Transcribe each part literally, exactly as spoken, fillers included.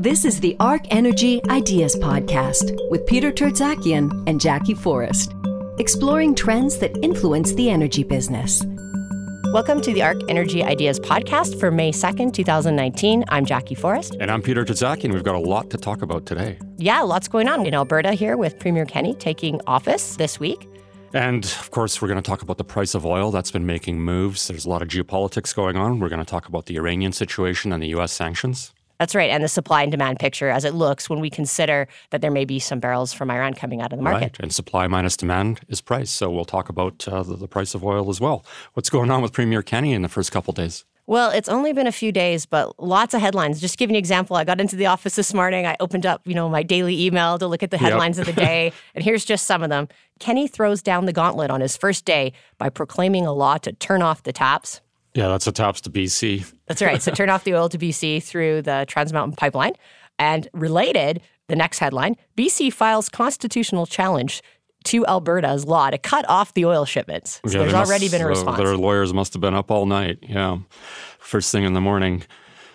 This is the Arc Energy Ideas Podcast with Peter Tertzakian and Jackie Forrest, exploring trends that influence the energy business. Welcome to the Arc Energy Ideas Podcast for May second, twenty nineteen. I'm Jackie Forrest. And I'm Peter Tertzakian. We've got a lot to talk about today. Yeah, lots going on in Alberta here with Premier Kenney taking office this week. And, of course, we're going to talk about the price of oil. That's been making moves. There's a lot of geopolitics going on. We're going to talk about the Iranian situation and the U S sanctions. That's right. And the supply and demand picture as it looks when we consider that there may be some barrels from Iran coming out of the market. Right. And supply minus demand is price. So we'll talk about uh, the, the price of oil as well. What's going on with Premier Kenney in the first couple days? Well, it's only been a few days, but lots of headlines. Just to give you an example, I got into the office this morning. I opened up, you know, my daily email to look at the headlines yep. of the day. And here's just some of them. Kenney throws down the gauntlet on his first day by proclaiming a law to turn off the taps. Yeah, that's the taps to B C. That's right. So turn off the oil to B C through the Trans Mountain Pipeline. And related, the next headline, B C files constitutional challenge to Alberta's law to cut off the oil shipments. So yeah, there's must, already been a response. Uh, their lawyers must have been up all night, yeah. First thing in the morning.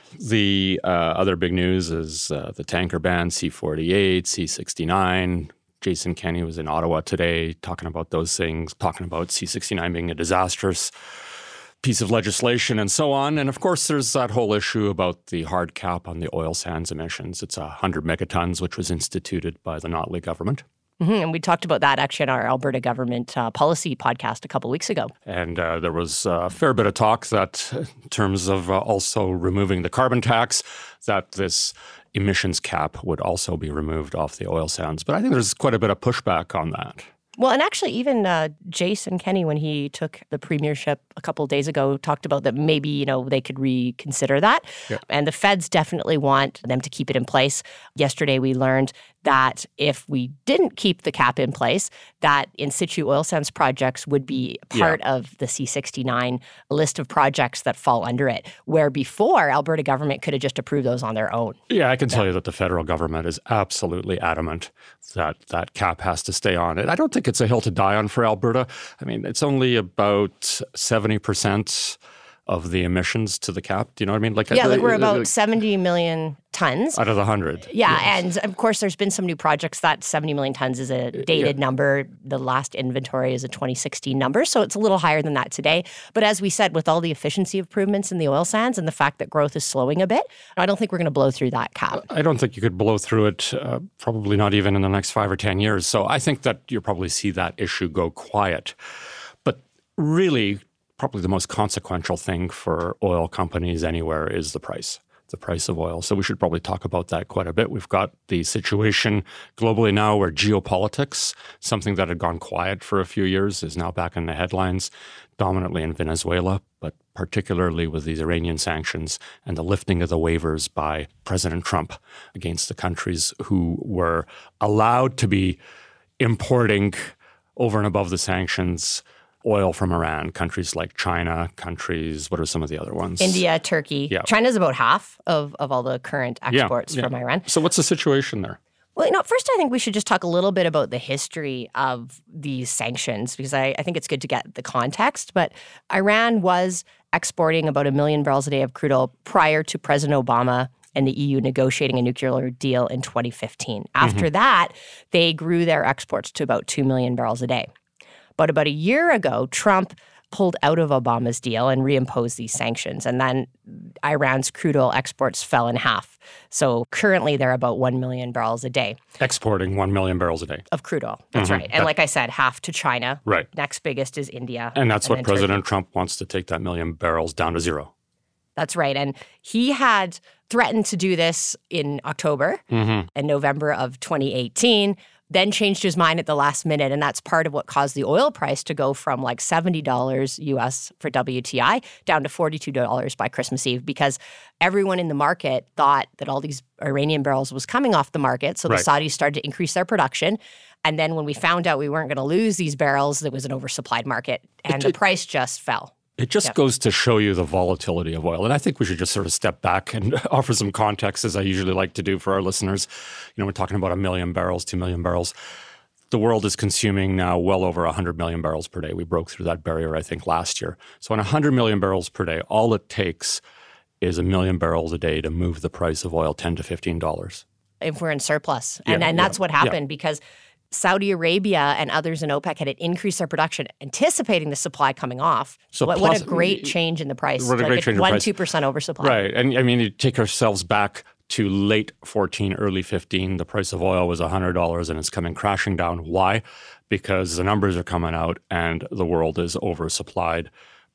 The uh, other big news is uh, the tanker ban, C forty-eight, C sixty-nine. Jason Kenney was in Ottawa today talking about those things, talking about C sixty-nine being a disastrous piece of legislation and so on. And of course, there's that whole issue about the hard cap on the oil sands emissions. It's one hundred megatons, which was instituted by the Notley government. Mm-hmm. And we talked about that actually in our Alberta government uh, policy podcast a couple weeks ago. And uh, there was a fair bit of talk that in terms of uh, also removing the carbon tax, that this emissions cap would also be removed off the oil sands. But I think there's quite a bit of pushback on that. Well, and actually even uh, Jason Kenney, when he took the premiership a couple of days ago, talked about that maybe, you know, they could reconsider that. Yeah. And the feds definitely want them to keep it in place. Yesterday, we learned that if we didn't keep the cap in place, that in situ oil sands projects would be part yeah. of the C sixty-nine list of projects that fall under it, where before Alberta government could have just approved those on their own. Yeah, I can tell you that the federal government is absolutely adamant that that cap has to stay on it. I don't think it's a hill to die on for Alberta. I mean, it's only about seventy percent of the emissions to the cap. Do you know what I mean? Like, yeah, uh, like we're about uh, seventy million tons. Out of the one hundred. Yeah, yes. And of course, there's been some new projects. That seventy million tons is a dated yeah. number. The last inventory is a twenty sixteen number, so it's a little higher than that today. But as we said, with all the efficiency improvements in the oil sands and the fact that growth is slowing a bit, I don't think we're going to blow through that cap. I don't think you could blow through it, uh, probably not even in the next five or ten years. So I think that you'll probably see that issue go quiet. But really, probably the most consequential thing for oil companies anywhere is the price, the price of oil. So we should probably talk about that quite a bit. We've got the situation globally now where geopolitics, something that had gone quiet for a few years, is now back in the headlines, dominantly in Venezuela, but particularly with these Iranian sanctions and the lifting of the waivers by President Trump against the countries who were allowed to be importing over and above the sanctions oil from Iran, countries like China, countries, what are some of the other ones? India, Turkey. Yeah. China's about half of, of all the current exports yeah, yeah. from Iran. So what's the situation there? Well, you know, first I think we should just talk a little bit about the history of these sanctions, because I, I think it's good to get the context. But Iran was exporting about a million barrels a day of crude oil prior to President Obama and the E U negotiating a nuclear deal in twenty fifteen. After mm-hmm. that, they grew their exports to about two million barrels a day. But about a year ago, Trump pulled out of Obama's deal and reimposed these sanctions. And then Iran's crude oil exports fell in half. So currently they're about one million barrels a day. Exporting one million barrels a day. Of crude oil. That's mm-hmm. right. And like I said, half to China. Right. Next biggest is India. And that's and what President Turkey. Trump wants to take that million barrels down to zero. That's right. And he had threatened to do this in October mm-hmm. and November of twenty eighteen. Then changed his mind at the last minute. And that's part of what caused the oil price to go from like seventy dollars U S for W T I down to forty-two dollars by Christmas Eve, because everyone in the market thought that all these Iranian barrels was coming off the market. So the right. Saudis started to increase their production. And then when we found out we weren't going to lose these barrels, there was an oversupplied market and it, the it, price just fell. It just yep. goes to show you the volatility of oil. And I think we should just sort of step back and offer some context, as I usually like to do for our listeners. You know, we're talking about a million barrels, two million barrels. The world is consuming now well over one hundred million barrels per day. We broke through that barrier, I think, last year. So on one hundred million barrels per day, all it takes is a million barrels a day to move the price of oil ten to fifteen dollars. If we're in surplus. And, Yeah, and that's yeah, what happened yeah. because Saudi Arabia and others in OPEC had increased their production, anticipating the supply coming off. So what, what plus- a great change in the price. What a like great change in one, price. two percent oversupply. Right. And I mean, you take ourselves back to late fourteen, early fifteen, the price of oil was one hundred dollars and it's coming crashing down. Why? Because the numbers are coming out and the world is oversupplied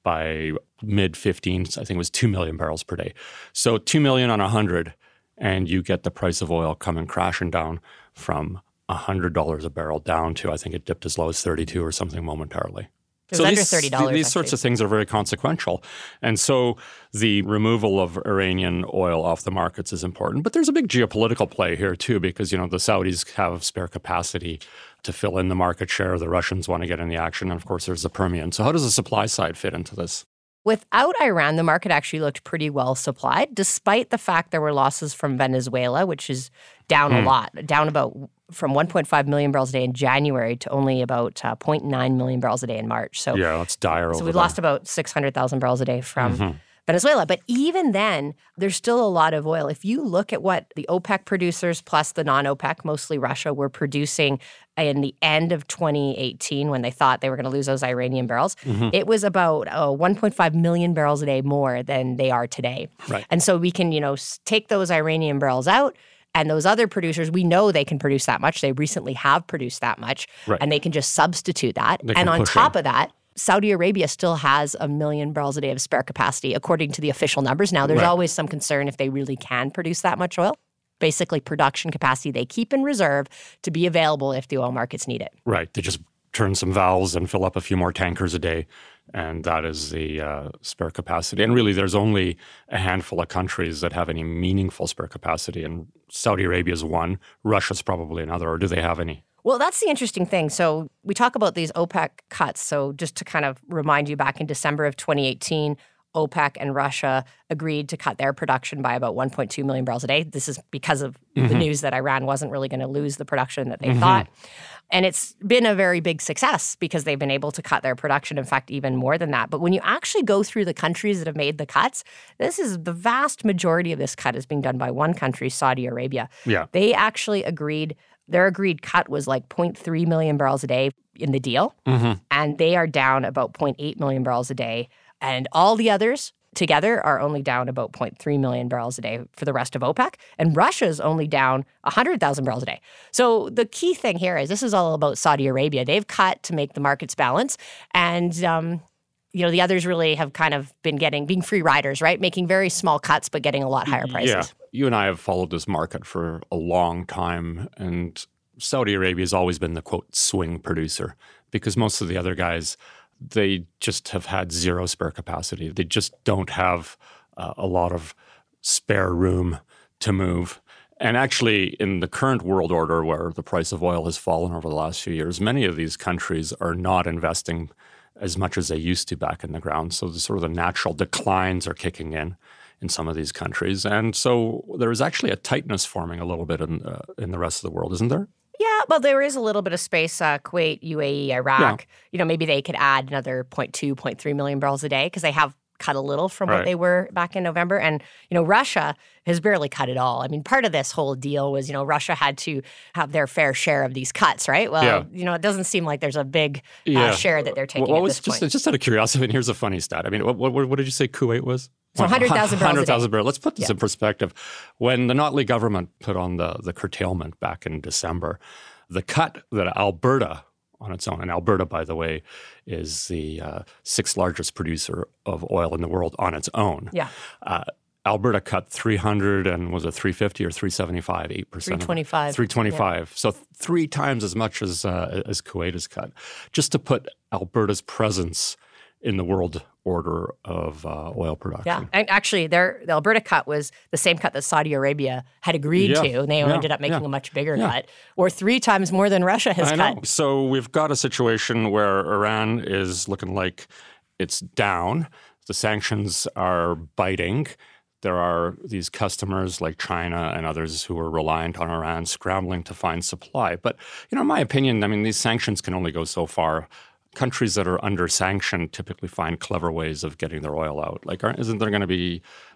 by mid fifteens. I think it was two million barrels per day. So two million on one hundred, and you get the price of oil coming crashing down from one hundred dollars a barrel down to, I think it dipped as low as thirty-two or something momentarily. It was under these, thirty dollars, These sorts actually. of things are very consequential. And so the removal of Iranian oil off the markets is important. But there's a big geopolitical play here too, because, you know, the Saudis have spare capacity to fill in the market share. The Russians want to get in the action. And of course, there's the Permian. So how does the supply side fit into this? Without Iran, the market actually looked pretty well supplied, despite the fact there were losses from Venezuela, which is down Hmm. a lot, down about from one point five million barrels a day in January to only about uh, zero point nine million barrels a day in March. So, Yeah, it's dire so over we've there. lost about six hundred thousand barrels a day from Mhm. Venezuela. But even then, there's still a lot of oil. If you look at what the OPEC producers plus the non-OPEC, mostly Russia, were producing in the end of twenty eighteen when they thought they were going to lose those Iranian barrels, Mm-hmm. it was about uh, one point five million barrels a day more than they are today. Right. And so we can, you know, s- take those Iranian barrels out. And those other producers, we know they can produce that much. They recently have produced that much. Right. And they can just substitute that. They And can on push top in. of that, Saudi Arabia still has a million barrels a day of spare capacity, according to the official numbers. Now, there's Right. always some concern if they really can produce that much oil. Basically, production capacity they keep in reserve to be available if the oil markets need it. Right. They just turn some valves and fill up a few more tankers a day. And that is the uh, spare capacity. And really, there's only a handful of countries that have any meaningful spare capacity. And Saudi Arabia is one. Russia's probably another. Or do they have any? Well, that's the interesting thing. So we talk about these OPEC cuts. So just to kind of remind you, back in December of twenty eighteen, OPEC and Russia agreed to cut their production by about one point two million barrels a day. This is because of Mm-hmm. the news that Iran wasn't really going to lose the production that they thought. And it's been a very big success because they've been able to cut their production, in fact, even more than that. But when you actually go through the countries that have made the cuts, this is the vast majority of this cut is being done by one country, Saudi Arabia. Yeah. They actually agreed, their agreed cut was like zero point three million barrels a day in the deal. Mm-hmm. And they are down about zero point eight million barrels a day. And all the others together are only down about zero point three million barrels a day for the rest of OPEC. And Russia's only down one hundred thousand barrels a day. So the key thing here is this is all about Saudi Arabia. They've cut to make the markets balance. And, um, you know, the others really have kind of been getting, being free riders, right? Making very small cuts, but getting a lot higher prices. Yeah. You and I have followed this market for a long time. And Saudi Arabia has always been the, quote, swing producer because most of the other guys, they just have had zero spare capacity. They just don't have uh, a lot of spare room to move. And actually, in the current world order where the price of oil has fallen over the last few years, many of these countries are not investing as much as they used to back in the ground. So the sort of the natural declines are kicking in in some of these countries. And so there is actually a tightness forming a little bit in, uh, in the rest of the world, isn't there? Yeah, well, there is a little bit of space. Uh, Kuwait, U A E, Iraq, Yeah. you know, maybe they could add another zero point two, zero point three million barrels a day because they have cut a little from Right. what they were back in November. And, you know, Russia has barely cut at all. I mean, part of this whole deal was, you know, Russia had to have their fair share of these cuts, right? Well, Yeah. you know, it doesn't seem like there's a big uh, Yeah. share that they're taking What at was this just, point. just out of curiosity, and here's a funny stat. I mean, what, what, what did you say Kuwait was? So one hundred thousand barrels a day. one hundred thousand barrels. Let's put this Yeah. in perspective. When the Notley government put on the, the curtailment back in December, the cut that Alberta on its own, and Alberta, by the way, is the uh, sixth largest producer of oil in the world on its own. Yeah. Uh, Alberta cut three hundred and was it three fifty or three seventy-five, eight percent? three twenty-five. three twenty-five. So th- three times as much as uh, as Kuwait has cut, just to put Alberta's presence in the world order of uh, oil production. Yeah, and actually, their the Alberta cut was the same cut that Saudi Arabia had agreed Yeah, to, and they yeah, ended up making yeah, a much bigger yeah. cut, or three times more than Russia has I cut. know. So we've got a situation where Iran is looking like it's down. The sanctions are biting. There are these customers like China and others who are reliant on Iran scrambling to find supply. But, you know, in my opinion, I mean, these sanctions can only go so far. Countries that are under sanction typically find clever ways of getting their oil out. Like, aren't, isn't there going to be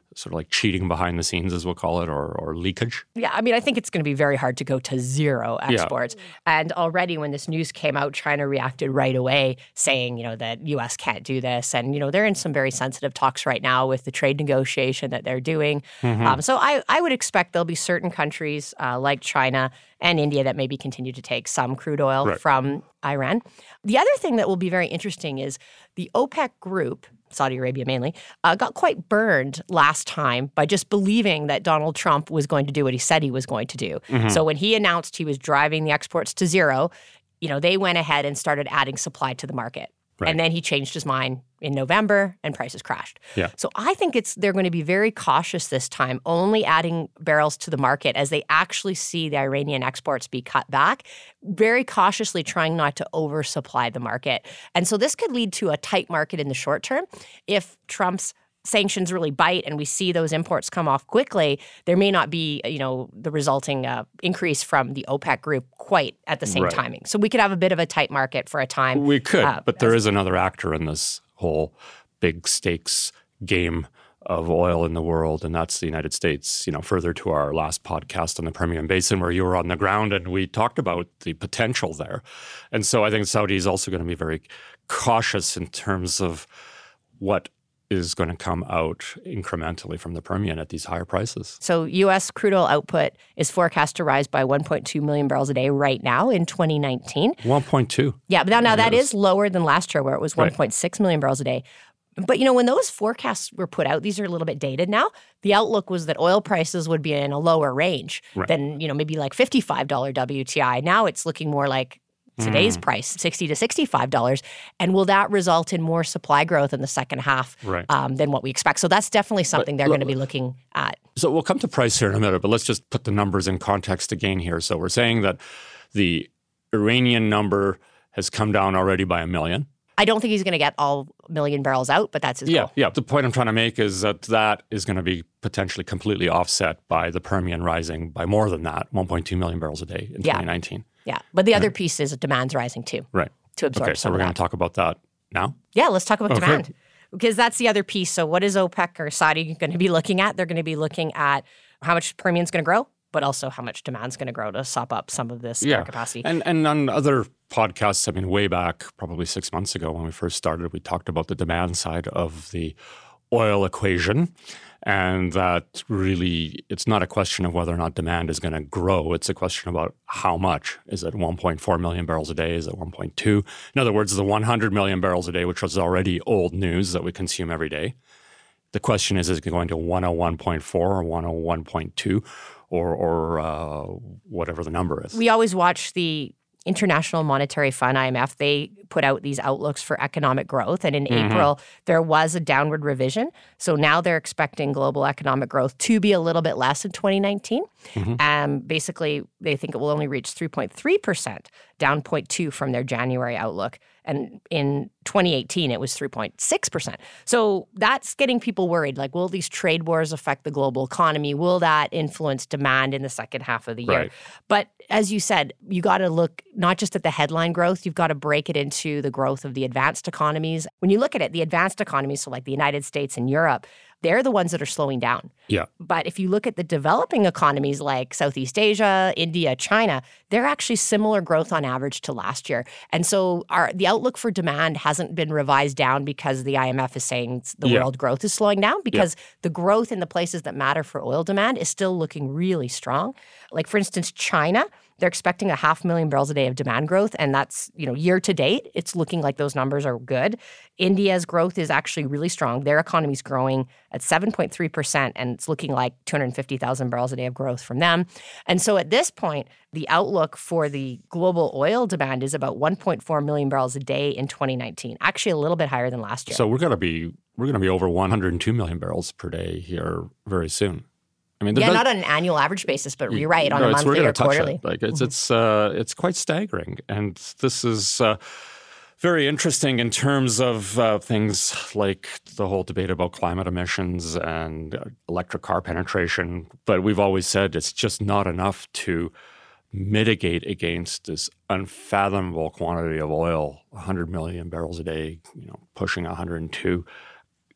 sort of like cheating behind the scenes, as we'll call it, or, or leakage? Yeah, I mean, I think it's going to be very hard to go to zero exports. Yeah. And already when this news came out, China reacted right away saying, you know, that U S can't do this. And, you know, they're in some very sensitive talks right now with the trade negotiation that they're doing. Mm-hmm. Um, so I, I would expect there'll be certain countries uh, like China and India that maybe continue to take some crude oil right. from Iran. The other thing that will be very interesting is the OPEC group, Saudi Arabia mainly, uh, got quite burned last time by just believing that Donald Trump was going to do what he said he was going to do. Mm-hmm. So when he announced he was driving the exports to zero, you know, they went ahead and started adding supply to the market. Right. And then he changed his mind in November and prices crashed. Yeah. So I think it's they're going to be very cautious this time, only adding barrels to the market as they actually see the Iranian exports be cut back, very cautiously trying not to oversupply the market. And so this could lead to a tight market in the short term. If Trump's sanctions really bite and we see those imports come off quickly, there may not be, you know, the resulting uh, increase from the OPEC group quite at the same right. timing. So we could have a bit of a tight market for a time. We could, uh, but there is another actor in this whole big stakes game of oil in the world, and that's the United States. You know, further to our last podcast on the Permian Basin where you were on the ground and we talked about the potential there. And so I think Saudi is also going to be very cautious in terms of what is going to come out incrementally from the Permian at these higher prices. So U S crude oil output is forecast to rise by one point two million barrels a day right now in twenty nineteen. one point two. Yeah, but now, now that is lower than last year where it was one point six right. million barrels a day. But, you know, when those forecasts were put out, these are a little bit dated now. The outlook was that oil prices would be in a lower range right. than, you know, maybe like fifty-five dollars W T I. Now it's looking more like today's mm. price, sixty to sixty-five dollars. And will that result in more supply growth in the second half right. um, than what we expect? So that's definitely something but, they're look, going to be looking at. So we'll come to price here in a minute, but let's just put the numbers in context again here. So we're saying that the Iranian number has come down already by a million. I don't think he's going to get all million barrels out, but that's his yeah, goal. Yeah, the point I'm trying to make is that that is going to be potentially completely offset by the Permian rising by more than that, one point two million barrels a day in yeah. twenty nineteen. Yeah, but the other piece is demand's rising too. Right. To absorb okay, so some we're of going to talk about that now? Yeah, let's talk about okay. demand. Because that's the other piece. So what is OPEC or Saudi going to be looking at? They're going to be looking at how much Permian's going to grow, but also how much demand's going to grow to sop up some of this yeah. capacity. And and on other podcasts, I mean, way back, probably six months ago when we first started, we talked about the demand side of the oil equation. And that really, it's not a question of whether or not demand is going to grow. It's a question about how much. Is it one point four million barrels a day? Is it one point two? In other words, the one hundred million barrels a day, which was already old news that we consume every day. The question is, is it going to one oh one point four or one oh one point two or, or uh, whatever the number is? We always watch the International Monetary Fund, I M F, they put out these outlooks for economic growth. And in mm-hmm. April, there was a downward revision. So now they're expecting global economic growth to be a little bit less in twenty nineteen. Mm-hmm. Um, basically, they think it will only reach three point three percent, down zero point two from their January outlook. And in twenty eighteen, it was three point six percent. So that's getting people worried. Like, will these trade wars affect the global economy? Will that influence demand in the second half of the year? Right. But as you said, you got to look not just at the headline growth, you've got to break it into the growth of the advanced economies. When you look at it, the advanced economies, so like the United States and Europe, they're the ones that are slowing down. Yeah. But if you look at the developing economies like Southeast Asia, India, China, they're actually similar growth on average to last year. And so our the outlook for demand hasn't been revised down because the I M F is saying the yeah. world growth is slowing down, because yeah. the growth in the places that matter for oil demand is still looking really strong. Like, for instance, China, they're expecting a half million barrels a day of demand growth, and that's, you know, year to date, it's looking like those numbers are good. India's growth is actually really strong. Their economy's growing at seven point three percent, and it's looking like two hundred fifty thousand barrels a day of growth from them. And so at this point, the outlook for the global oil demand is about one point four million barrels a day in twenty nineteen, actually a little bit higher than last year. So we're going to be we're going to be over one hundred two million barrels per day here very soon. I mean, yeah, does, not on an annual average basis, but you're right, on no, a monthly or touch quarterly. It. Like it's mm-hmm. it's uh, it's quite staggering, and this is uh, very interesting in terms of uh, things like the whole debate about climate emissions and uh, electric car penetration. But we've always said it's just not enough to mitigate against this unfathomable quantity of oil, one hundred million barrels a day, you know, pushing one hundred two.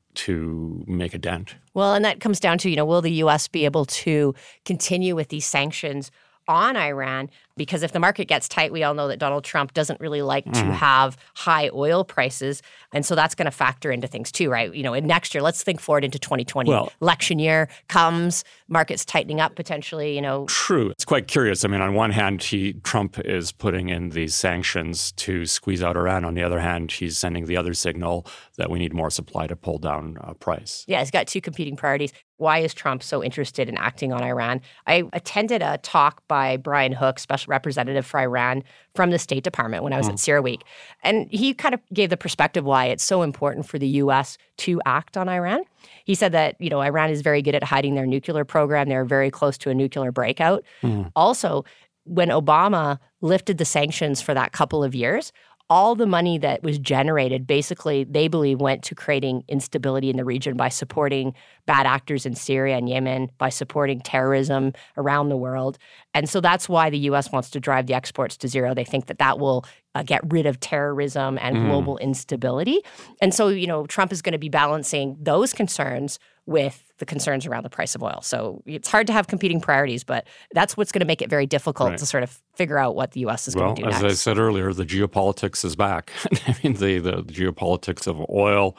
to make a dent. Well, and that comes down to, you know, will the U S be able to continue with these sanctions on Iran? Because if the market gets tight, we all know that Donald Trump doesn't really like mm. to have high oil prices. And so that's going to factor into things too, right? You know, in next year, let's think forward into twenty twenty. Well, election year comes, markets tightening up potentially, you know. True. It's quite curious. I mean, on one hand, he Trump is putting in these sanctions to squeeze out Iran. On the other hand, he's sending the other signal that we need more supply to pull down uh, price. Yeah, he's got two competing priorities. Why is Trump so interested in acting on Iran? I attended a talk by Brian Hook, special representative for Iran from the State Department when I was mm. at CERAWeek. And he kind of gave the perspective why it's so important for the U S to act on Iran. He said that, you know, Iran is very good at hiding their nuclear program. They're very close to a nuclear breakout. Mm. Also, when Obama lifted the sanctions for that couple of years, all the money that was generated, basically, they believe went to creating instability in the region by supporting bad actors in Syria and Yemen, by supporting terrorism around the world. And so that's why the U S wants to drive the exports to zero. They think that that will uh, get rid of terrorism and mm. global instability. And so, you know, Trump is going to be balancing those concerns with the concerns around the price of oil. So it's hard to have competing priorities, but that's what's going to make it very difficult right. to sort of figure out what the U S is well, going to do next. Well, as I said earlier, the geopolitics is back. I mean, the, the geopolitics of oil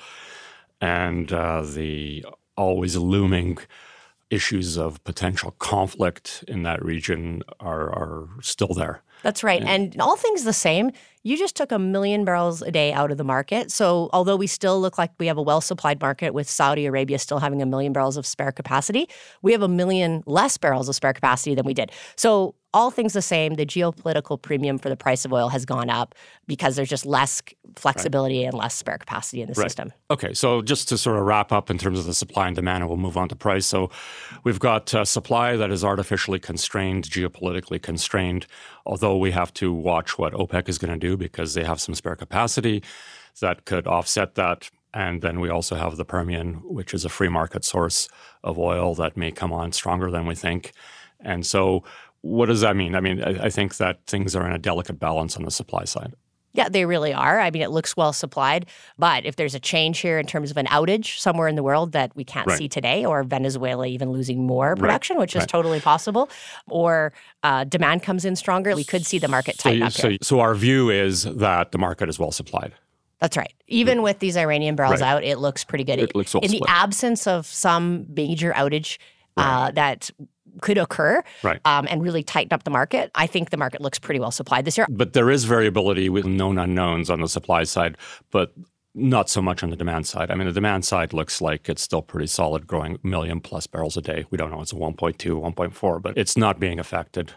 and uh, the always looming issues of potential conflict in that region are, are still there. That's right. Yeah. And all things the same, you just took a million barrels a day out of the market. So although we still look like we have a well-supplied market with Saudi Arabia still having a million barrels of spare capacity, we have a million less barrels of spare capacity than we did. So all things the same, the geopolitical premium for the price of oil has gone up because there's just less flexibility right. and less spare capacity in the right. system. Okay, so just to sort of wrap up in terms of the supply and demand, and we'll move on to price. So we've got uh, supply that is artificially constrained, geopolitically constrained, although we have to watch what OPEC is going to do because they have some spare capacity that could offset that. And then we also have the Permian, which is a free market source of oil that may come on stronger than we think. And so what does that mean? I mean, I, I think that things are in a delicate balance on the supply side. Yeah, they really are. I mean, it looks well supplied. But if there's a change here in terms of an outage somewhere in the world that we can't right. see today, or Venezuela even losing more production, right. which is right. totally possible, or uh, demand comes in stronger, we could see the market tighten so, up so, here. So our view is that the market is well supplied. That's right. Even yeah. with these Iranian barrels right. out, it looks pretty good. It looks well in split. The absence of some major outage right. uh, that could occur right. um, and really tighten up the market, I think the market looks pretty well supplied this year. But there is variability with known unknowns on the supply side, but not so much on the demand side. I mean, the demand side looks like it's still pretty solid, growing a million plus barrels a day. We don't know it's a one point two, one point four, but it's not being affected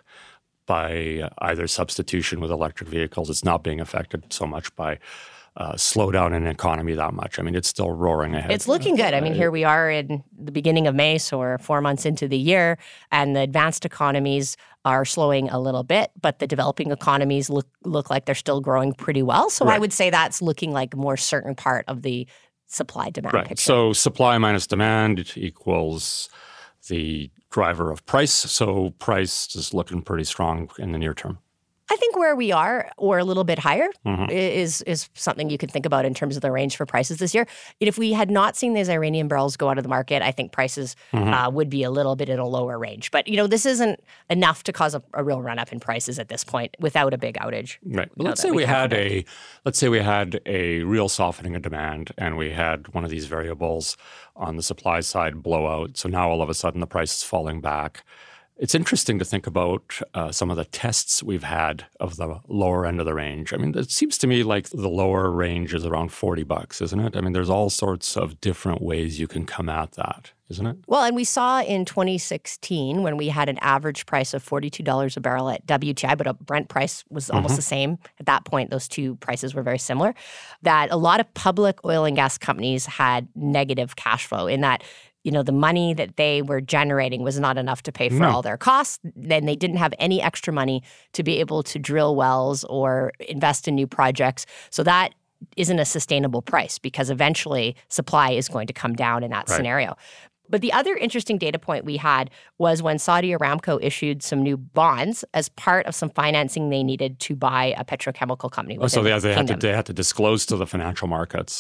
by either substitution with electric vehicles. It's not being affected so much by Uh, slow down an economy that much. I mean, it's still roaring ahead. It's looking good. I mean, here we are in the beginning of May, so we're four months into the year, and the advanced economies are slowing a little bit, but the developing economies look look like they're still growing pretty well. So right. I would say that's looking like a more certain part of the supply-demand right. picture. So supply minus demand equals the driver of price. So price is looking pretty strong in the near term. I think where we are, or a little bit higher, mm-hmm. is is something you can think about in terms of the range for prices this year. If we had not seen these Iranian barrels go out of the market, I think prices mm-hmm. uh, would be a little bit in a lower range. But, you know, this isn't enough to cause a, a real run-up in prices at this point without a big outage. Right. But let's say we, we had a let's say we had a real softening of demand, and we had one of these variables on the supply side blow out. So now all of a sudden the price is falling back. It's interesting to think about uh, some of the tests we've had of the lower end of the range. I mean, it seems to me like the lower range is around forty bucks, isn't it? I mean, there's all sorts of different ways you can come at that, isn't it? Well, and we saw in twenty sixteen when we had an average price of forty-two dollars a barrel at W T I, but a Brent price was almost mm-hmm. the same. At that point, those two prices were very similar, that a lot of public oil and gas companies had negative cash flow in that, you know, the money that they were generating was not enough to pay for no. all their costs. Then they didn't have any extra money to be able to drill wells or invest in new projects. So that isn't a sustainable price because eventually supply is going to come down in that right. scenario. But the other interesting data point we had was when Saudi Aramco issued some new bonds as part of some financing they needed to buy a petrochemical company. Oh, so they, they, had to, Kingdom. they had to disclose to the financial markets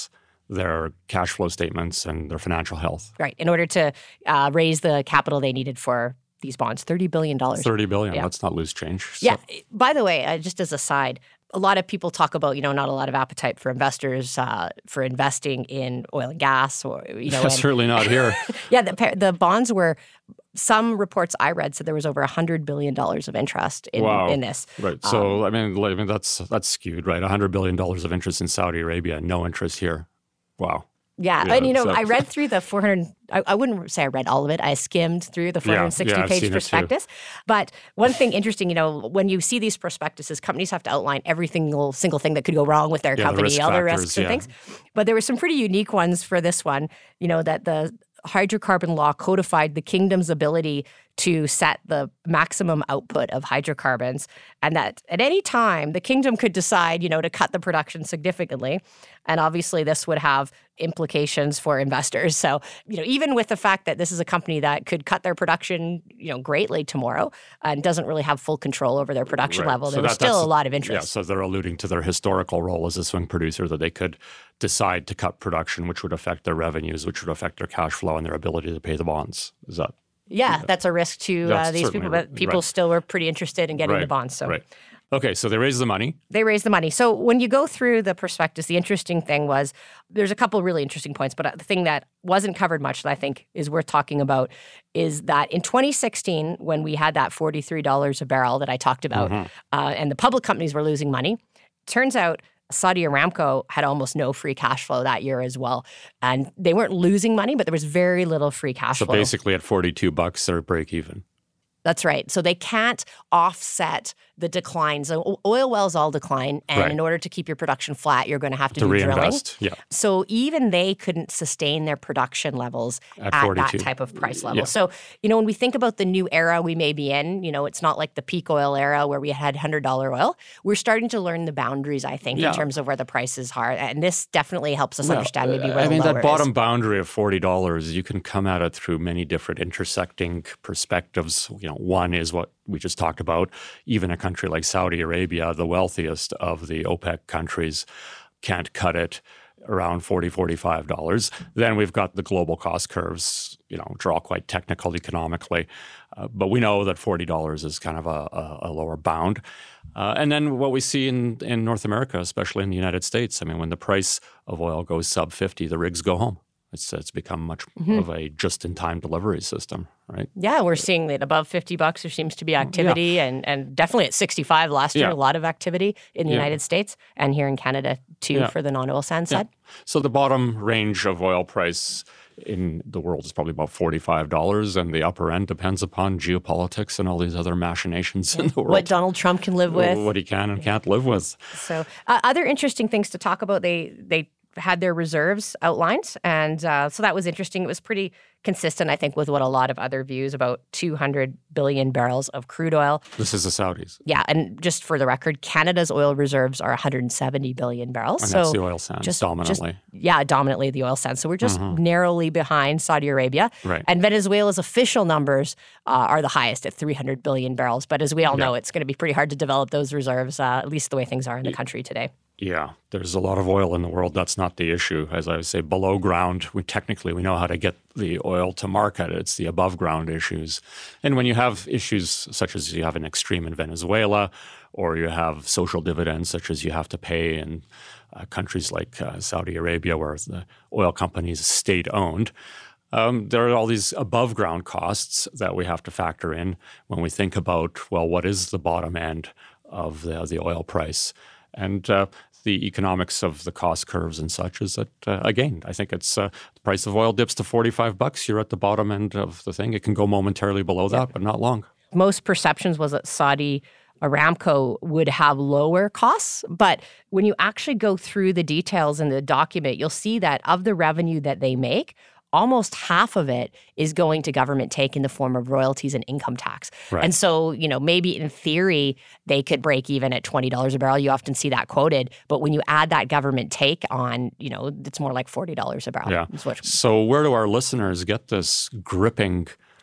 their cash flow statements and their financial health. Right, in order to uh, raise the capital they needed for these bonds, thirty billion dollars. thirty billion dollars, yeah. Let's not lose change. So. Yeah, by the way, uh, just as a side, a lot of people talk about, you know, not a lot of appetite for investors uh, for investing in oil and gas or, you know. and, Certainly not here. yeah, the, the bonds were, some reports I read said there was over one hundred billion dollars of interest in, wow. in this. Right. So, um, I mean, I mean, that's that's skewed, right? one hundred billion dollars of interest in Saudi Arabia, no interest here. Wow. Yeah. Yeah, and, you know, so- I read through the four hundred, I, I wouldn't say I read all of it. I skimmed through the Yeah, yeah, I've four hundred sixty-page seen it too. prospectus. But one thing interesting, you know, when you see these prospectuses, companies have to outline every single, single thing that could go wrong with their Yeah, the company, risk all the factors, risks and yeah. things. But there were some pretty unique ones for this one, you know, that the hydrocarbon law codified the kingdom's ability to set the maximum output of hydrocarbons, and that at any time the kingdom could decide, you know, to cut the production significantly. And obviously this would have implications for investors. So, you know, even with the fact that this is a company that could cut their production, you know, greatly tomorrow and doesn't really have full control over their production Right. level, So there was that- still that's- a lot of Yeah, interest. so they're alluding to their historical role as a swing producer, that they could decide to cut production, which would affect their revenues, which would affect their cash flow and their ability to pay the bonds. Is that Yeah, that's a risk to uh, That's these certainly people, right. but people Right. still were pretty interested in getting the right? bonds. So Right. Okay, so they raise the money. they raised the money. So when you go through the prospectus, the interesting thing was there's a couple really interesting points, but the thing that wasn't covered much that I think is worth talking about is that in twenty sixteen, when we had that forty-three dollars a barrel that I talked about, Mhm. uh, and the public companies were losing money, turns out Saudi Aramco had almost no free cash flow that year as well. And they weren't losing money, but there was very little free cash So flow. basically at forty-two bucks, they're break even. That's right. So they can't offset the declines. So oil wells all decline, and Right. in order to keep your production flat, you're going to have to, To do reinvest. Yeah. drilling. So even they couldn't sustain their production levels At at, that forty-two. type of price level. Yeah. So, you know, when we think about the new era we may be in, you know, it's not like the peak oil era where we had one hundred dollars oil. We're starting to learn the boundaries, I think, Yeah. in terms of where the prices are. And this definitely helps us Well, understand maybe where I the mean, lower that bottom is. boundary of forty dollars, you can come at it through many different intersecting perspectives. You know, one is what we just talked about. Even a country like Saudi Arabia, the wealthiest of the OPEC countries, can't cut it around forty dollars, forty-five dollars. Then we've got the global cost curves, you know, which are all quite technical economically. Uh, but we know that forty dollars is kind of a, a, a lower bound. Uh, and then what we see in, in North America, especially in the United States, I mean, when the price of oil goes sub fifty, the rigs go home. It's, it's become much Mm-hmm. of a just-in-time delivery system, right? Yeah, we're seeing that above fifty bucks, there seems to be activity, and, and definitely at sixty-five last year, Yeah. a lot of activity in the Yeah. United States and here in Canada too Yeah. for the non-oil sands Yeah. side. So the bottom range of oil price in the world is probably about forty-five dollars, and the upper end depends upon geopolitics and all these other machinations in the world. What Donald Trump can live with. What he can and can't live with. So uh, other interesting things to talk about, they they had their reserves outlined, and uh, so that was interesting. It was pretty consistent, I think, with what a lot of other views about two hundred billion barrels of crude oil. This is the Saudis. Yeah, and just for the record, Canada's oil reserves are one hundred seventy billion barrels. And so that's the oil sands just dominantly. Just, yeah, dominantly the oil sands. So we're just narrowly behind Saudi Arabia. Right. And Venezuela's official numbers uh, are the highest at three hundred billion barrels. But as we all Yeah. know, it's going to be pretty hard to develop those reserves, uh, at least the way things are in the country today. Yeah, there's a lot of oil in the world. That's not the issue. As I would say, below ground, we technically we know how to get the oil to market. It's the above ground issues. And when you have issues such as you have an extreme in Venezuela, or you have social dividends such as you have to pay in uh, countries like uh, Saudi Arabia, where the oil company is state owned, Um, there are all these above ground costs that we have to factor in when we think about, well, what is the bottom end of the, the oil price? And uh, the economics of the cost curves and such is that, uh, again, I think it's uh, the price of oil dips to forty-five bucks. You're at the bottom end of the thing. It can go momentarily below that, but not long. Most perceptions was that Saudi Aramco would have lower costs. But when you actually go through the details in the document, you'll see that of the revenue that they make, almost half of it is going to government take in the form of royalties and income tax. Right. And so, you know, maybe in theory, they could break even at twenty dollars a barrel. You often see that quoted. But when you add that government take on, you know, it's more like forty dollars a barrel. Yeah. is what- So where do our listeners get this gripping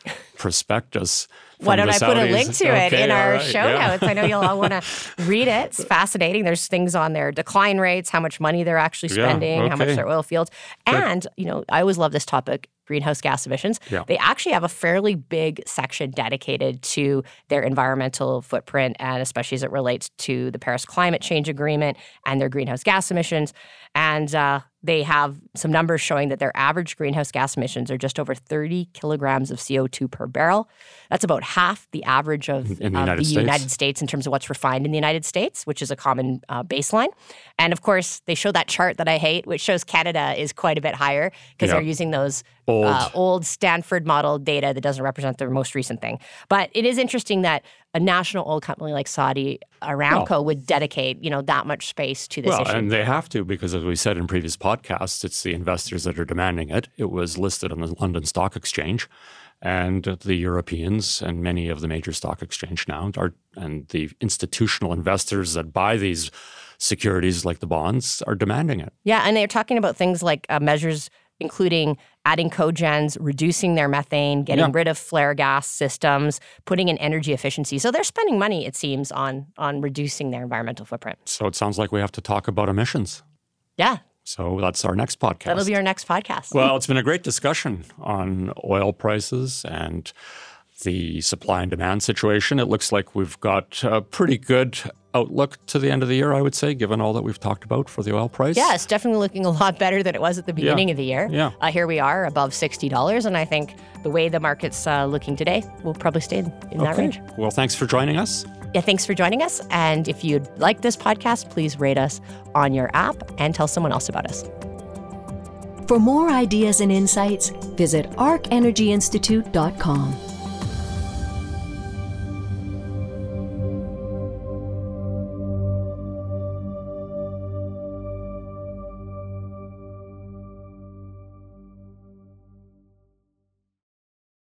prospectus. Why don't I put Saudis. a link to okay, it in our right, show yeah. notes? I know you'll all want to read it. It's fascinating. There's things on there, decline rates, how much money they're actually Yeah, spending, how much okay. their oil fields. And, you know, I always love this topic, greenhouse gas emissions. Yeah. They actually have a fairly big section dedicated to their environmental footprint, and especially as it relates to the Paris Climate Change Agreement and their greenhouse gas emissions. And uh, they have some numbers showing that their average greenhouse gas emissions are just over thirty kilograms of C O two per barrel. That's about half the average of in the, uh, United, the States. United States in terms of what's refined in the United States, which is a common uh, baseline. And of course, they show that chart that I hate, which shows Canada is quite a bit higher because Yeah. they're using those Old. Uh, old Stanford model data that doesn't represent the most recent thing. But it is interesting that a national oil company like Saudi Aramco Well, would dedicate, you know, that much space to this Well, issue. and they have to because, as we said in previous podcasts, it's the investors that are demanding it. It was listed on the London Stock Exchange, and the Europeans and many of the major stock exchange now are, and the institutional investors that buy these securities like the bonds are demanding it. Yeah, and they're talking about things like uh, measures including adding cogens, reducing their methane, getting Yeah. rid of flare gas systems, putting in energy efficiency. So they're spending money, it seems, on on reducing their environmental footprint. So it sounds like we have to talk about emissions. Yeah, So that's our next podcast. that'll be our next podcast. Well, it's been a great discussion on oil prices and the supply and demand situation. It looks like we've got a pretty good outlook to the end of the year, I would say, given all that we've talked about for the oil price. Yeah, it's definitely looking a lot better than it was at the beginning of the year. Yeah. Uh, here we are above sixty dollars, and I think the way the market's uh, looking today, we'll probably stay in, in that Okay. range. Well, thanks for joining us. Yeah, thanks for joining us. And if you'd like this podcast, please rate us on your app and tell someone else about us. For more ideas and insights, visit arc energy institute dot com.